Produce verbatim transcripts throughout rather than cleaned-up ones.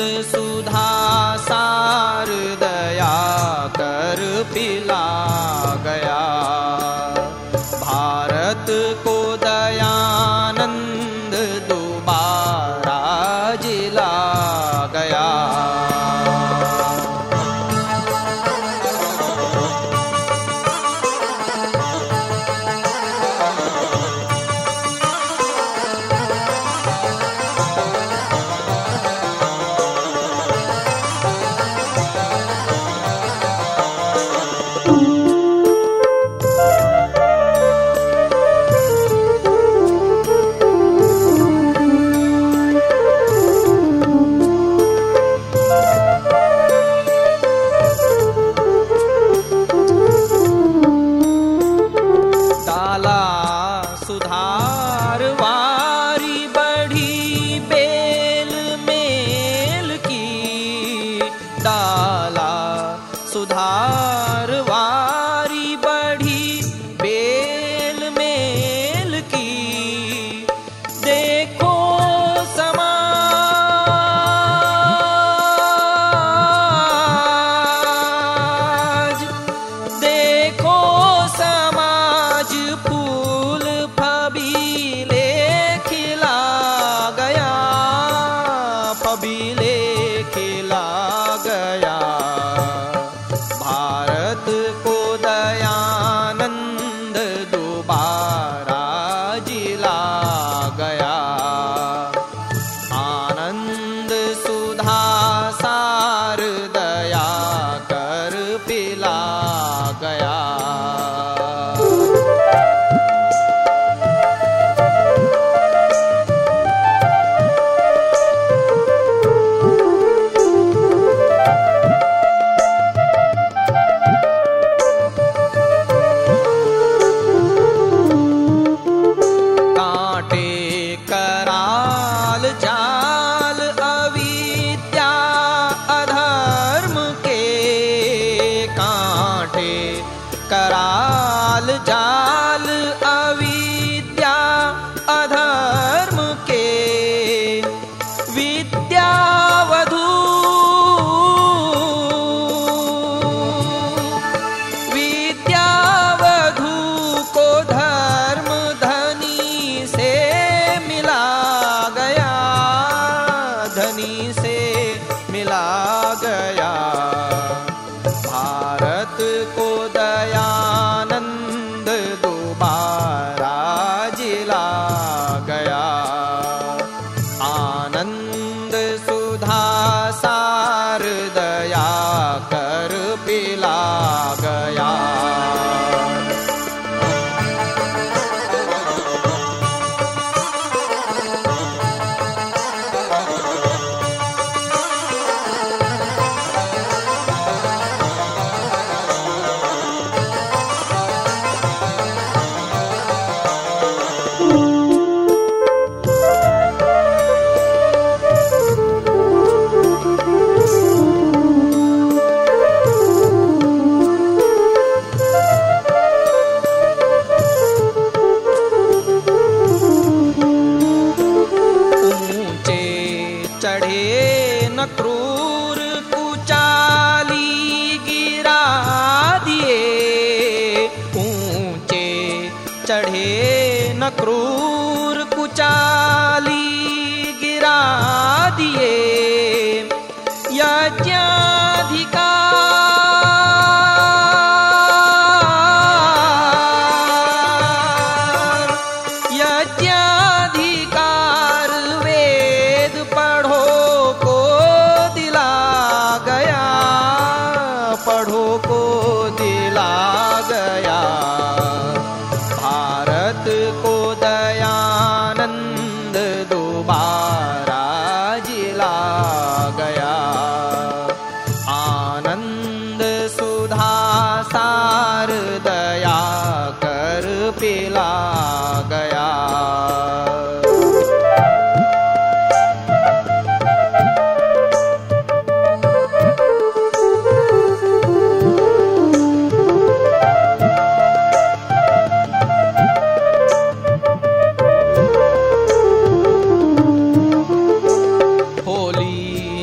सुधा सार दया कर पिला गया। भारत को दयानंद दोबारा जिला गया। सुधार वारी बढ़ी बेल मेल की। डाला सुधार वारी बढ़ी बेल मेल की। देखो समाज, देखो समाज फूल फबीले खिला गया, फबीले खिला गया। भारत को दयानंद दोबारा जिला गया। आनंद सुधा सार दया कर पिला गया। कराल जाल अविद्या अधर्म के कांटे। कराल जाल अविद्या अधर्म के। विद्यावधू विद्यावधू को धर्म धनी से धनी से मिला गया। भारत को दयानंद दोबारा जिला गया। आनंद सुधा सार दया कर पिला गया। चढ़े न क्रूर कुचाली गिरा दिए। ऊंचे चढ़े न क्रूर कुचाली गिरा दिए। यज्ञाधिकार यज्ञाधिकार वेद पढ़ो को दिला गया, पढ़ो को दिला गया। भारत को दयानंद दोबारा जिला गया।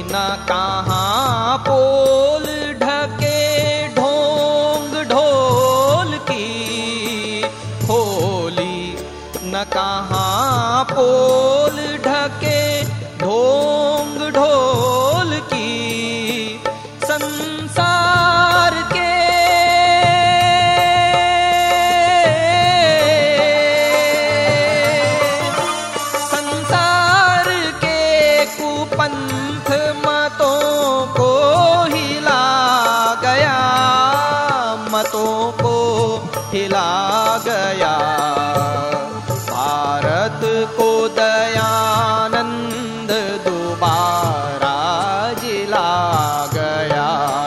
न कहाँ पोल ढके ढोंग ढोल की खोली, न कहाँ पोल ढके ढोंग ढोल की। संसार के संसार के कुपंथ मतों को हिला गया, मतों को हिला गया। भारत को दयानंद दोबारा जिला गया,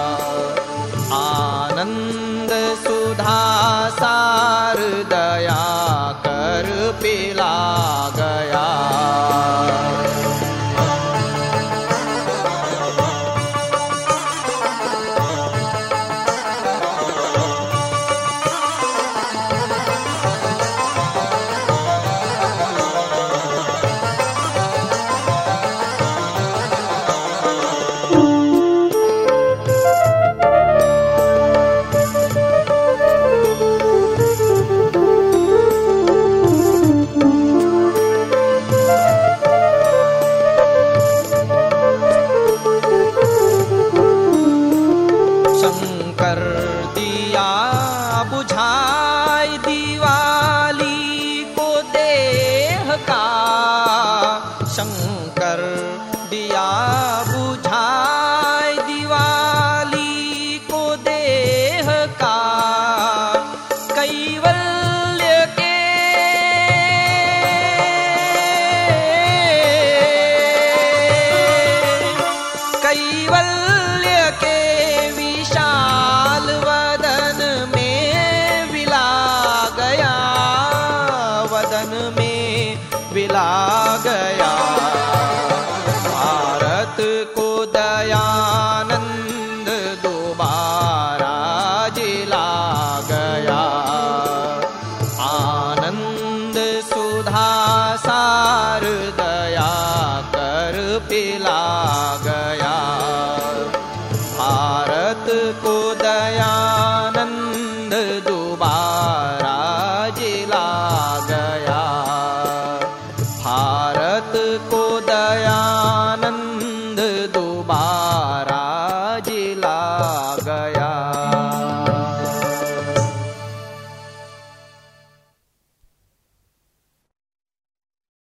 आनंद सुधा सार दया कर पिला गया। शंकर दिया बुझाई दिवाली को देह का, शंकर दिया बुझाई दिवाली को देह का। कैवल्य के कैवल्य के विशाल वदन में विला गया, वदन में विला गया। भारत को दयानंद दोबारा जिला गया, आनंद सुधा सार दया कर पिला गया। भारत को दयानंद